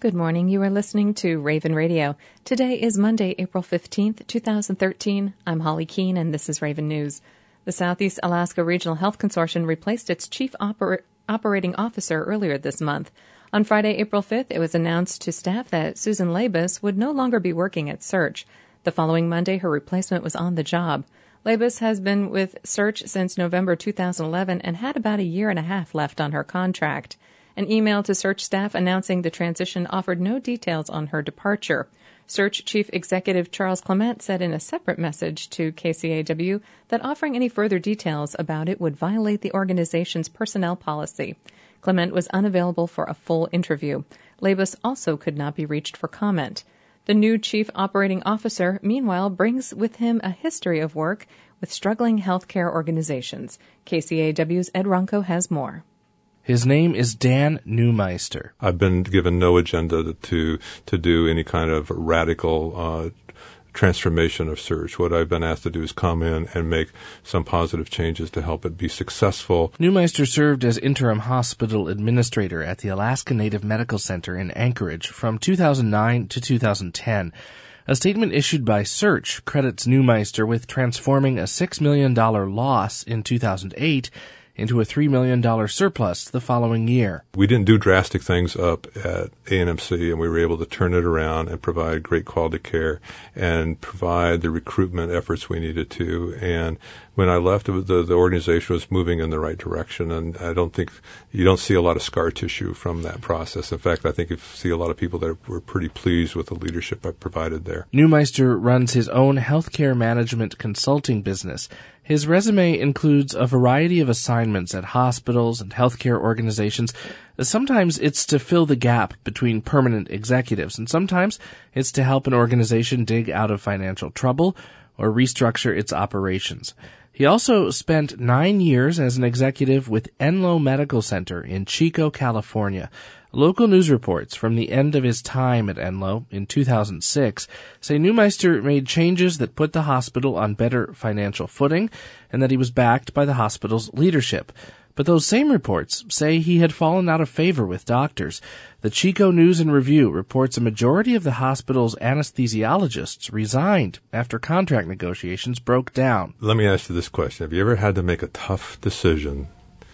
Good morning. You are listening to Raven Radio. Today is Monday, April 15th, 2013. I'm Holly Keene, and this is Raven News. The Southeast Alaska Regional Health Consortium replaced its chief operating officer earlier this month. On Friday, April 5th, it was announced to staff that Susan Labus would no longer be working at Search. The following Monday, her replacement was on the job. Labus has been with Search since November 2011 and had about a year and a half left on her contract. An email to Search staff announcing the transition offered no details on her departure. Search Chief Executive Charles Clement said in a separate message to KCAW that offering any further details about it would violate the organization's personnel policy. Clement was unavailable for a full interview. Labus also could not be reached for comment. The new Chief Operating Officer, meanwhile, brings with him a history of work with struggling healthcare organizations. KCAW's Ed Ronco has more. His name is Dan Neumeister. I've been given no agenda to do any kind of radical transformation of Search. What I've been asked to do is come in and make some positive changes to help it be successful. Neumeister served as interim hospital administrator at the Alaska Native Medical Center in Anchorage from 2009 to 2010. A statement issued by Search credits Neumeister with transforming a $6 million loss in 2008 into a $3 million surplus the following year. We didn't do drastic things up at ANMC, and we were able to turn it around and provide great quality care and provide the recruitment efforts we needed to. And when I left, the organization was moving in the right direction, and I don't think you don't see a lot of scar tissue from that process. In fact, I think you see a lot of people that were pretty pleased with the leadership I provided there. Neumeister runs his own healthcare management consulting business. His resume includes a variety of assignments at hospitals and healthcare organizations. Sometimes it's to fill the gap between permanent executives, and sometimes it's to help an organization dig out of financial trouble or restructure its operations. He also spent 9 years as an executive with Enloe Medical Center in Chico, California. Local news reports from the end of his time at Enloe in 2006 say Neumeister made changes that put the hospital on better financial footing and that he was backed by the hospital's leadership. But those same reports say he had fallen out of favor with doctors. The Chico News and Review reports a majority of the hospital's anesthesiologists resigned after contract negotiations broke down. Let me ask you this question. Have you ever had to make a tough decision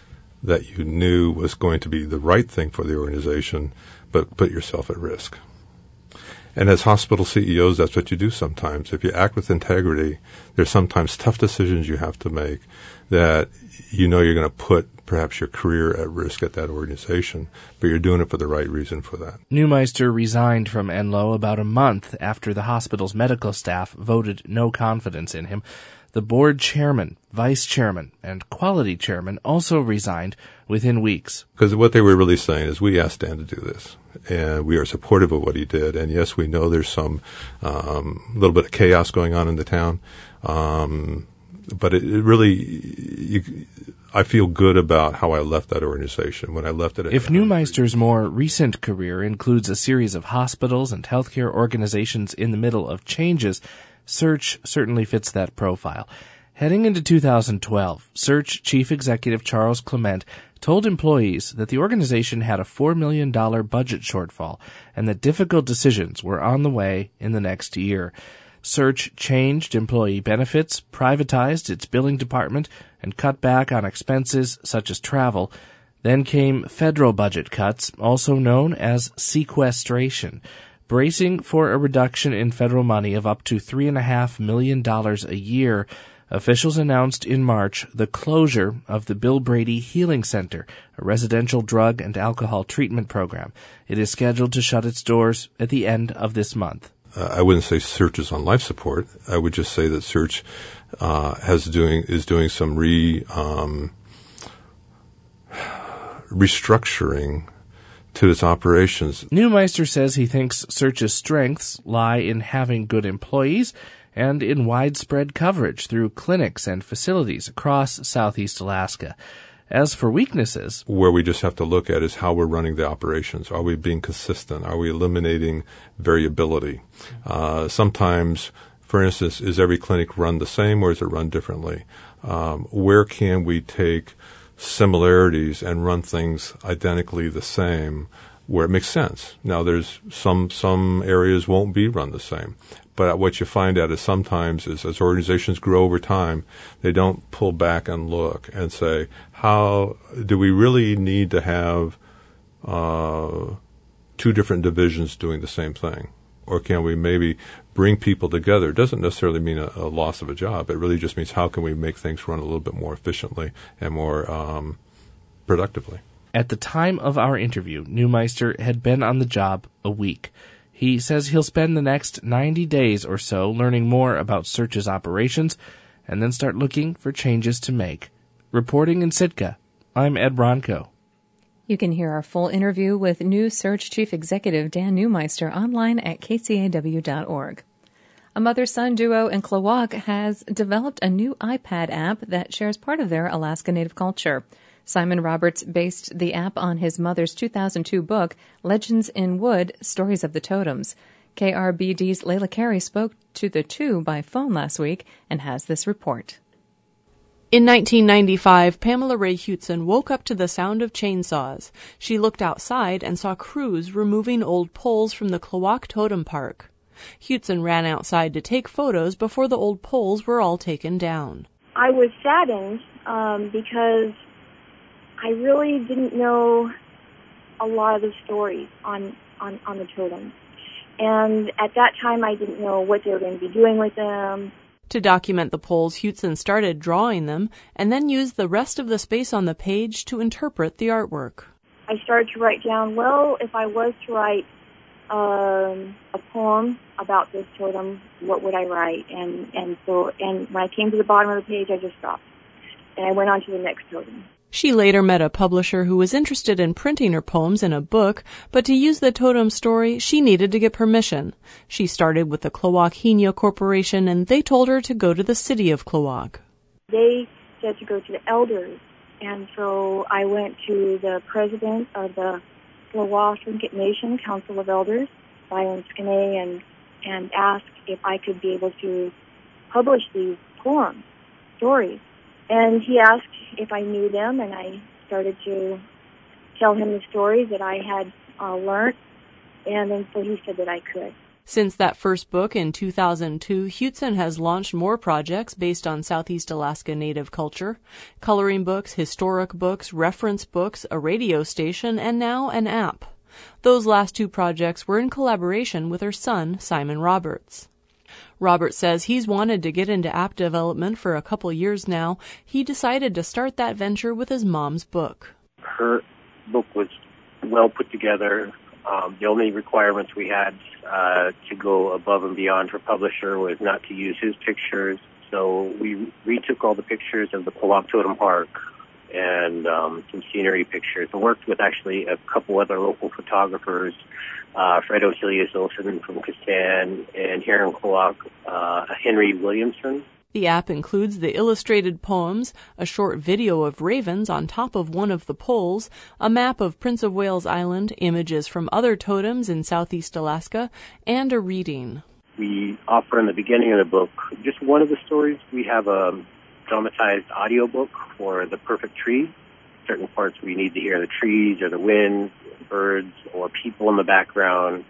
that you knew was going to be the right thing for the organization, but put yourself at risk? And as hospital CEOs, that's what you do sometimes. If you act with integrity, there's sometimes tough decisions you have to make that you know you're going to put perhaps your career at risk at that organization, but you're doing it for the right reason for that. Neumeister resigned from Enloe about a month after the hospital's medical staff voted no confidence in him. The board chairman, vice chairman, and quality chairman also resigned within weeks. Because what they were really saying is, we asked Dan to do this, and we are supportive of what he did. And yes, we know there's some little bit of chaos going on in the town, but it really, I feel good about how I left that organization when I left it. If Neumeister's more recent career includes a series of hospitals and healthcare organizations in the middle of changes, Search certainly fits that profile. Heading into 2012, Search Chief Executive Charles Clement told employees that the organization had a $4 million budget shortfall and that difficult decisions were on the way in the next year. Search changed employee benefits, privatized its billing department, and cut back on expenses such as travel. Then came federal budget cuts, also known as sequestration. Bracing for a reduction in federal money of up to $3.5 million a year, officials announced in March the closure of the Bill Brady Healing Center, a residential drug and alcohol treatment program. It is scheduled to shut its doors at the end of this month. I wouldn't say Search is on life support. I would just say that Search is doing some restructuring to its operations. Neumeister says he thinks Search's strengths lie in having good employees and in widespread coverage through clinics and facilities across Southeast Alaska. As for weaknesses, where we just have to look at is how we're running the operations. Are we being consistent? Are we eliminating variability? Sometimes, for instance, is every clinic run the same or is it run differently? Where can we take similarities and run things identically the same where it makes sense. Now, there's some areas won't be run the same. But what you find out is sometimes is as organizations grow over time, they don't pull back and look and say, how do we really need to have two different divisions doing the same thing? Or can we maybe bring people together? It doesn't necessarily mean a loss of a job. It really just means how can we make things run a little bit more efficiently and more productively. At the time of our interview, Neumeister had been on the job a week. He says he'll spend the next 90 days or so learning more about Search's operations and then start looking for changes to make. Reporting in Sitka, I'm Ed Bronco. You can hear our full interview with new Search Chief Executive Dan Neumeister online at kcaw.org. A mother-son duo in Klawock has developed a new iPad app that shares part of their Alaska Native culture. Simon Roberts based the app on his mother's 2002 book, Legends in Wood, Stories of the Totems. KRBD's Layla Carey spoke to the two by phone last week and has this report. In 1995, Pamela Ray Hutson woke up to the sound of chainsaws. She looked outside and saw crews removing old poles from the Klawock Totem Park. Hutson ran outside to take photos before the old poles were all taken down. I was saddened because I really didn't know a lot of the stories on the totems. And at that time, I didn't know what they were going to be doing with them. To document the poles, Hutson started drawing them and then used the rest of the space on the page to interpret the artwork. I started to write down, well, if I was to write a poem about this totem, what would I write? And when I came to the bottom of the page, I just stopped. And I went on to the next totem. She later met a publisher who was interested in printing her poems in a book, but to use the totem story, she needed to get permission. She started with the Klawock Hina Corporation, and they told her to go to the city of Klawock. They said to go to the elders, and so I went to the president of the Klawock Tlingit Nation Council of Elders, Byron Skene, and asked if I could be able to publish these poems, stories. And he asked if I knew them, and I started to tell him the stories that I had learned, and then so he said that I could. Since that first book in 2002, Hutson has launched more projects based on Southeast Alaska Native culture, coloring books, historic books, reference books, a radio station, and now an app. Those last two projects were in collaboration with her son, Simon Roberts. Robert says he's wanted to get into app development for a couple years now. He decided to start that venture with his mom's book. Her book was well put together. The only requirements we had to go above and beyond for publisher was not to use his pictures. So we retook all the pictures of the Klawock Totem Park and some scenery pictures. I worked with actually a couple other local photographers, Fred O'Silius Olson from Kastan, and here in Klawock, Henry Williamson. The app includes the illustrated poems, a short video of ravens on top of one of the poles, a map of Prince of Wales Island, images from other totems in southeast Alaska, and a reading. We offer in the beginning of the book just one of the stories. We have a dramatized audiobook for The Perfect Tree. Certain parts where you need to hear the trees or the wind, birds, or people in the background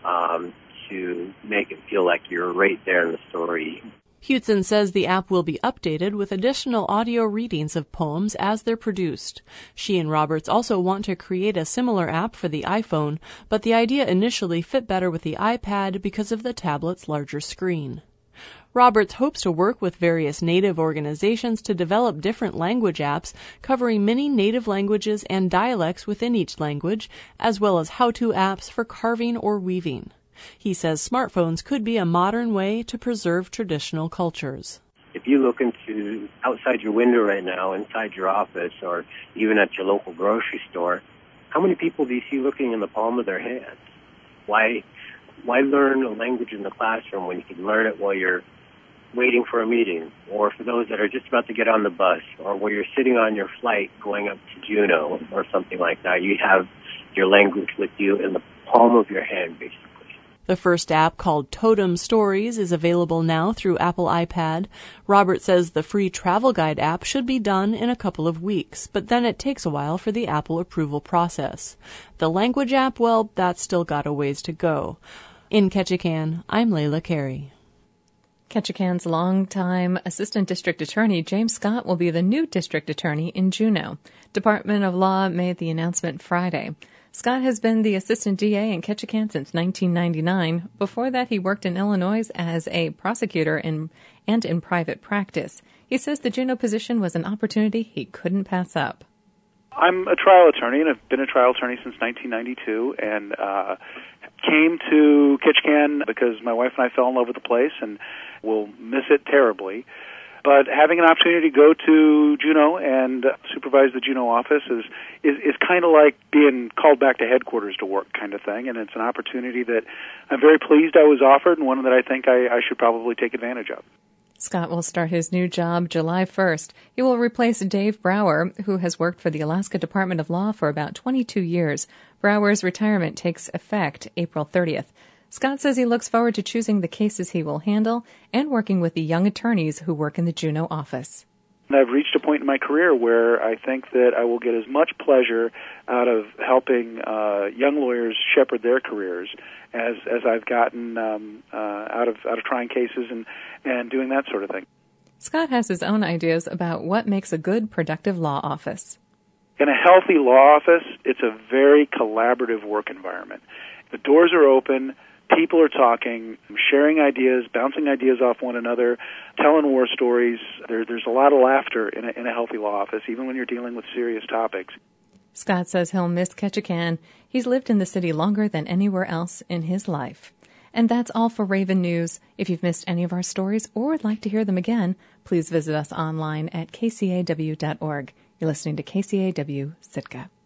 to make it feel like you're right there in the story. Hutson says the app will be updated with additional audio readings of poems as they're produced. She and Roberts also want to create a similar app for the iPhone, but the idea initially fit better with the iPad because of the tablet's larger screen. Roberts hopes to work with various Native organizations to develop different language apps covering many Native languages and dialects within each language, as well as how-to apps for carving or weaving. He says smartphones could be a modern way to preserve traditional cultures. If you look into outside your window right now, inside your office, or even at your local grocery store, how many people do you see looking in the palm of their hands? Why learn a language in the classroom when you can learn it while you're waiting for a meeting, or for those that are just about to get on the bus, or where you're sitting on your flight going up to Juneau or something like that? You have your language with you in the palm of your hand, basically. The first app, called Totem Stories, is available now through Apple iPad. Robert says the free travel guide app should be done in a couple of weeks, but then it takes a while for the Apple approval process. The language app, well, that's still got a ways to go. In Ketchikan, I'm Layla Carey. Ketchikan's longtime Assistant District Attorney James Scott will be the new District Attorney in Juneau. Department of Law made the announcement Friday. Scott has been the Assistant DA in Ketchikan since 1999. Before that, he worked in Illinois as a prosecutor and in private practice. He says the Juneau position was an opportunity he couldn't pass up. I'm a trial attorney, and I've been a trial attorney since 1992, and came to Ketchikan because my wife and I fell in love with the place and will miss it terribly. But having an opportunity to go to Juneau and supervise the Juneau office is kind of like being called back to headquarters to work kind of thing, and it's an opportunity that I'm very pleased I was offered and one that I think I should probably take advantage of. Scott will start his new job July 1st. He will replace Dave Brower, who has worked for the Alaska Department of Law for about 22 years. Brower's retirement takes effect April 30th. Scott says he looks forward to choosing the cases he will handle and working with the young attorneys who work in the Juneau office. I've reached a point in my career where I think that I will get as much pleasure out of helping young lawyers shepherd their careers as I've gotten out of trying cases and doing that sort of thing. Scott has his own ideas about what makes a good, productive law office. In a healthy law office, it's a very collaborative work environment. The doors are open. People are talking, sharing ideas, bouncing ideas off one another, telling war stories. There's a lot of laughter in a healthy law office, even when you're dealing with serious topics. Scott says he'll miss Ketchikan. He's lived in the city longer than anywhere else in his life. And that's all for Raven News. If you've missed any of our stories or would like to hear them again, please visit us online at kcaw.org. You're listening to KCAW Sitka.